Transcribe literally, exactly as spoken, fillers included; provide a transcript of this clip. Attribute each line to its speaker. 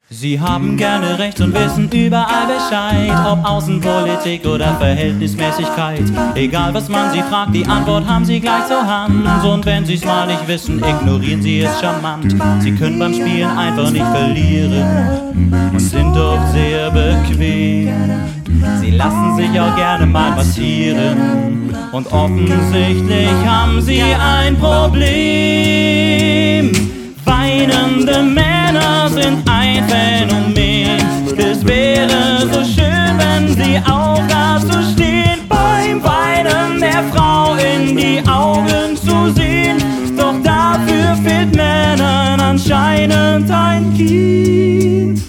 Speaker 1: Sie haben gerne Recht und wissen überall Bescheid, ob Außenpolitik oder Verhältnismäßigkeit. Egal was man sie fragt, die Antwort haben sie gleich zur Hand. Und wenn sie's mal nicht wissen, ignorieren sie es charmant. Sie können beim Spielen einfach nicht verlieren und sind doch sehr bequem. Sie lassen sich auch gerne mal passieren und offensichtlich haben sie ein Problem. Weinende Männer sind ein Phänomen. Es wäre so schön, wenn sie auch dazu stehen, beim Weinen der Frau in die Augen zu sehen. Doch dafür fehlt Männern anscheinend ein Kind.